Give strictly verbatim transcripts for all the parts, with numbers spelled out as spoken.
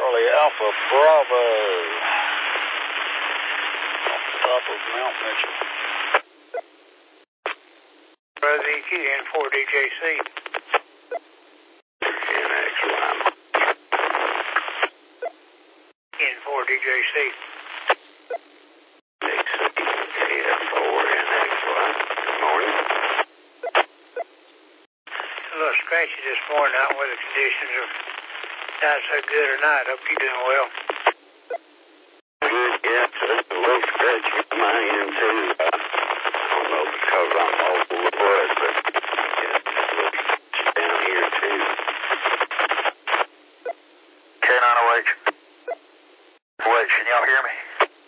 Charlie Alpha Bravo. Off the top of Mount Mitchell. Brother E Q N four D J C. N X one. N four D J C. X K F four N X one. Good morning. A little scratchy this morning. I don't know whether the conditions are not so good or not. Hope you're doing well. Good, yeah. It's a little scratchy on my end, too. Uh, I don't know because I'm mobile or what, but yeah, it's a little scratchy down here, too. K nine oh H. Wait, can y'all hear me?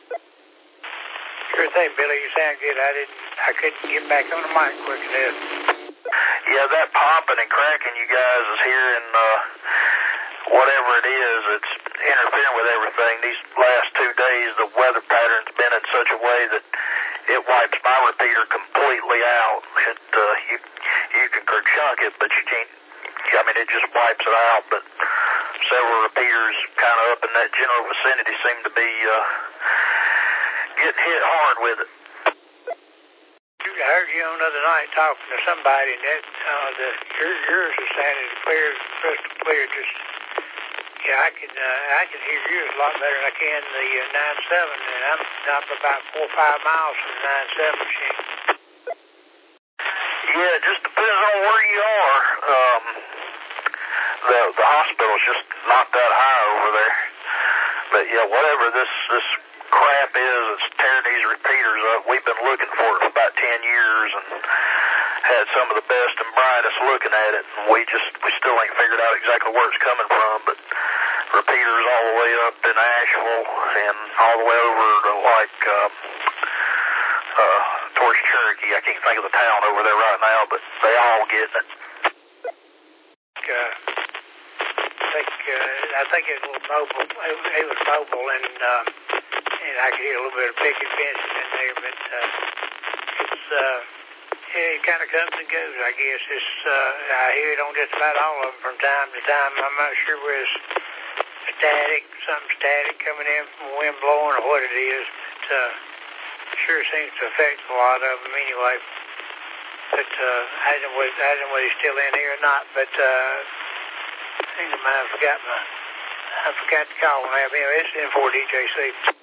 Sure thing, Billy. You sound good. I didn't. I couldn't get back on the mic quick enough. Yeah, that popping and cracking you guys is hearing, uh, whatever it is, it's interfering with everything. These last two days, the weather pattern's been in such a way that it wipes my repeater completely out. It, uh, you, you can chunk it, but you can't, I mean, it just wipes it out, but several repeaters kind of up in that general vicinity seem to be, uh, getting hit hard with it. I heard you on the other night talking to somebody, and that uh, the your, yours is sounding clear, crystal clear. Just yeah, I can uh, I can hear yours a lot better than I can the uh, nine seven, and I'm I'm about four or five miles from the nine seven machine. Yeah, it just depends on where you are. Um, the the hospital's just not that high over there. But yeah, whatever this this crap is that's tearing these repeaters up, we've been looking for it for about ten years and had some of the best and brightest looking at it, and we just we still ain't figured out exactly where it's coming from. But repeaters all the way up in Asheville and all the way over to like um, uh, towards Cherokee. I can't think of the town over there right now, but they all getting it. Uh, I think uh, I think it was mobile. It, it was mobile, and uh, and I could hear a little bit of picket fencing in there, but uh, it's uh, yeah, it kind of comes and goes. I guess it's uh, I hear it on just about all of them from time to time. I'm not sure where it's static, something static coming in from the wind blowing or what it is, but uh, sure seems to affect a lot of them anyway. But uh, I don't know whether, I don't know whether he's still in here or not, but uh, I think I forgot my, I forgot to call him. Anyway, it's N four D J C.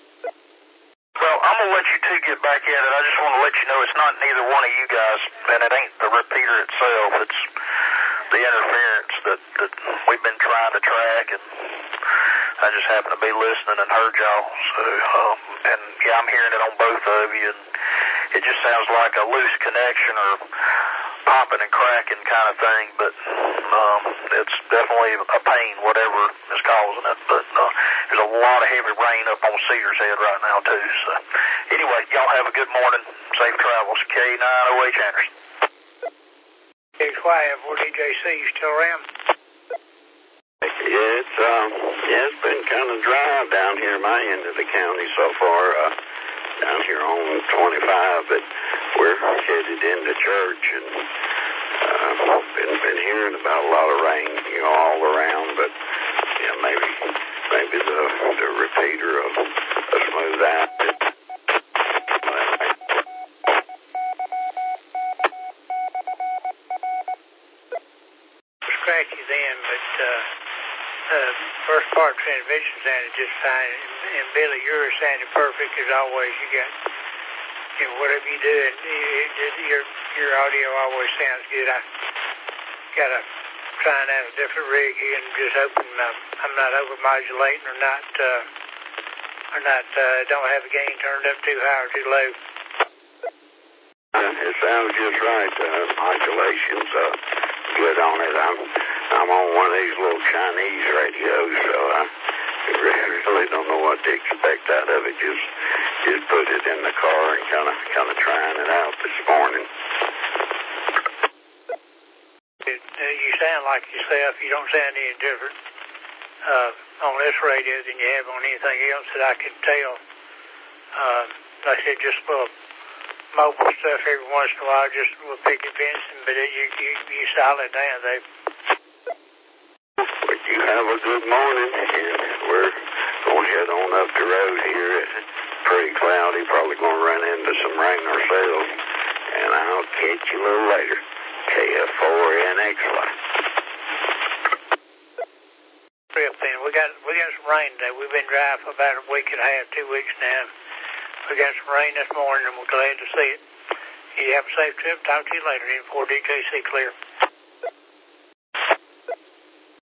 Well, I'm going to let you two get back at it. I just want to let you know it's not neither one of you guys, and it ain't the repeater itself. It's the interference that, that we've been trying to track, and I just happened to be listening and heard y'all. So, um, and yeah, I'm hearing it on both of you, and it just sounds like a loose connection or popping and cracking kind of thing, but um, it's definitely a pain, whatever is causing it. But uh, there's a lot of heavy rain up on Cedar's Head right now, too. So anyway, y'all have a good morning. Safe travels. K nine oh H Anderson. X Y N four D J C, you still around? Yeah, it's, um, yeah, it's been kind of dry down here in my end of the county so far, uh, down here on twenty-five, but we're headed into church, and uh, been, been hearing about a lot of rain, you know, all around, but yeah, maybe, maybe the, the repeater will, will smooth out. Scratchy then, but uh, uh, first part transmission sounded just fine, and, and Billy, yours sounded perfect as always. You got, you know, whatever you do, and it, it, your your audio always sounds good. I gotta trying out a different rig here and just hoping uh, I'm not overmodulating or not uh, or not uh, don't have the gain turned up too high or too low. Uh, it sounds just right. Uh, modulation's uh, good on it. I'm I'm on one of these little Chinese radios, so I really don't know what to expect out of it. Just just put it in the car and kind of kind of trying it out this morning. It, uh, you sound like yourself. You don't sound any different uh, on this radio than you have on anything else that I can tell. Uh, like I said, just a little mobile stuff every once in a while, just a little picket fencing, but it, you, you, you solid now, Dave. But you have a good morning, and we're probably going to run into some rain ourselves, and I'll catch you a little later. K F four N X Y. Trip then. We got we got some rain today. We've been dry for about a week and a half, two weeks now. We got some rain this morning, and we're glad to see it. You have a safe trip. Talk to you later. N four D J C clear.